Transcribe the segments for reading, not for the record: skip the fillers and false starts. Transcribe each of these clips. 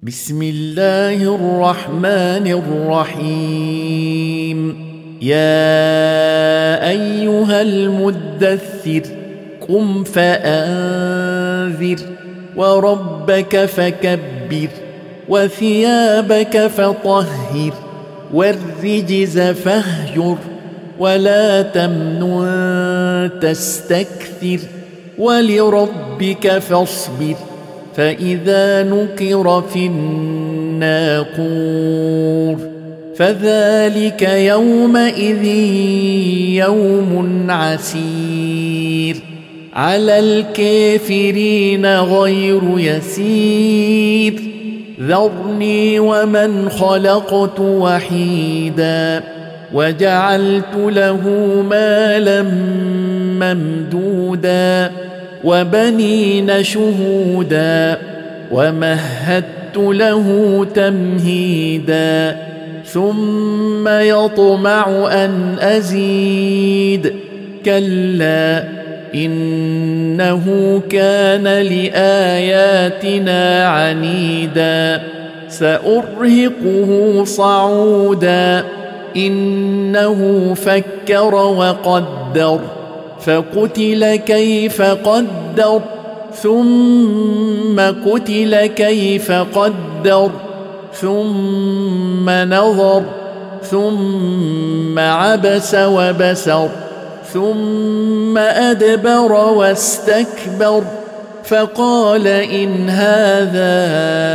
بسم الله الرحمن الرحيم. يا أيها المدثر قم فأنذر وربك فكبر وثيابك فطهر والرجز فاهجر ولا تمنن تستكثر ولربك فاصبر فإذا نقر في الناقور فذلك يومئذ يوم عسير على الكافرين غير يسير ذرني ومن خلقت وحيدا وجعلت له مالا ممدودا وبنين شهودا ومهدت له تمهيدا ثم يطمع أن أزيد كلا إنه كان لآياتنا عنيدا سأرهقه صعودا إنه فكر وقدر فقتل كيف قدر ثم قتل كيف قدر ثم نظر ثم عبس وبسر ثم أدبر واستكبر فقال إن هذا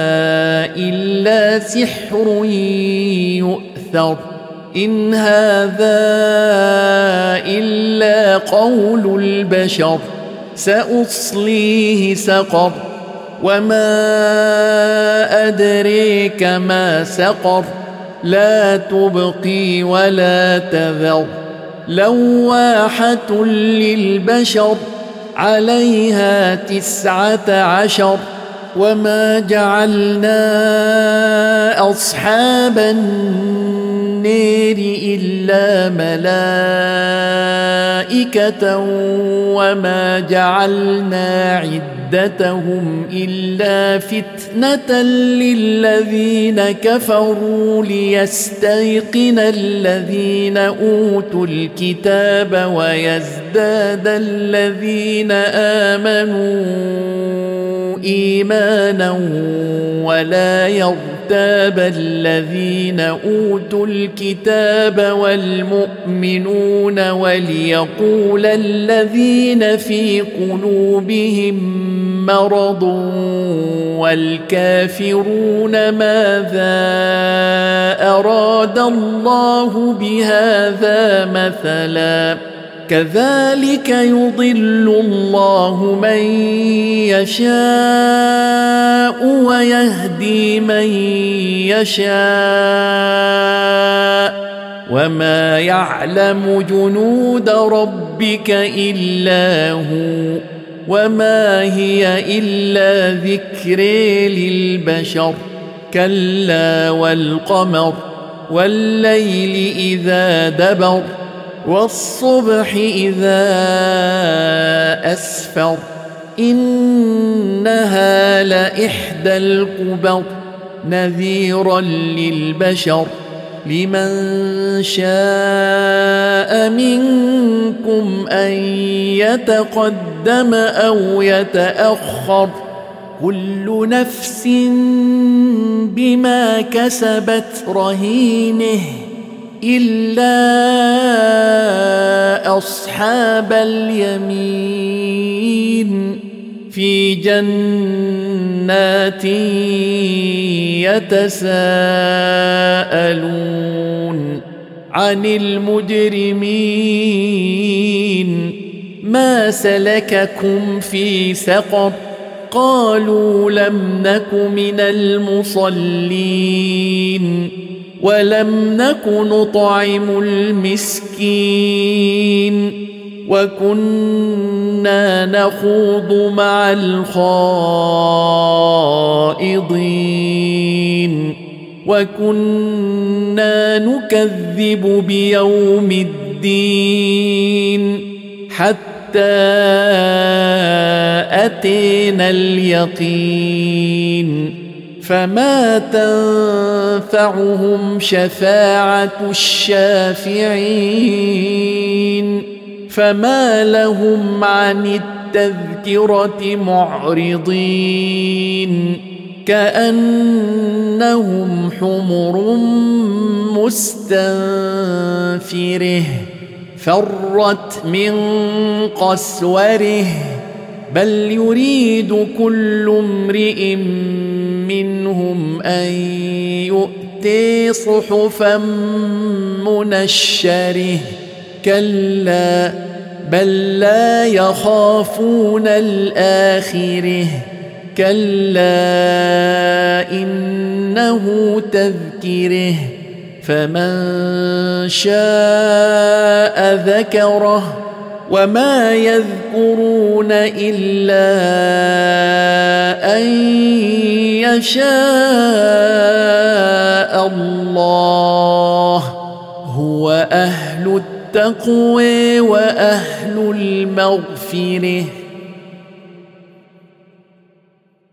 إلا سحر يؤثر إن هذا إلا قول البشر سأصليه سقر وما أدريك ما سقر لا تبقي ولا تذر لواحة للبشر عليها 19 وما جعلنا أصحاب النار إلا ملائكة وما جعلنا عدتهم إلا فتنة للذين كفروا ليستيقن الذين أوتوا الكتاب ويزداد الذين آمنوا إيمانا ولا يرتاب الذين أوتوا الكتاب والمؤمنون وليقول الذين في قلوبهم مرض والكافرون ماذا أراد الله بهذا مثلا كذلك يضل الله من يشاء ويهدي من يشاء وما يعلم جنود ربك إلا هو وما هي إلا ذكر للبشر كلا والقمر والليل إذا دبر والصبح إذا أسفر إنها لإحدى الكبر نذيرا للبشر لمن شاء منكم أن يتقدم أو يتأخر كل نفس بما كسبت رهينه إلا أصحاب اليمين في جنات يتساءلون عن المجرمين ما سلككم في سقر قالوا لم نك من المصلين ولم نك نطعم المسكين وكنا نخوض مع الخائضين وكنا نكذب بيوم الدين حتى أتينا اليقين فما تنفعهم شفاعة الشافعين فما لهم عن التذكرة معرضين كأنهم حمر مستنفره فرت من قسوره بل يريد كل امرئ منهم أن يؤتي صحفا منشره كلا بل لا يخافون الآخرة كلا إنه تذكره فمن شاء ذكره وما يذكرون إلا أن يشاء الله هو أهل التقوى وأهل المغفرة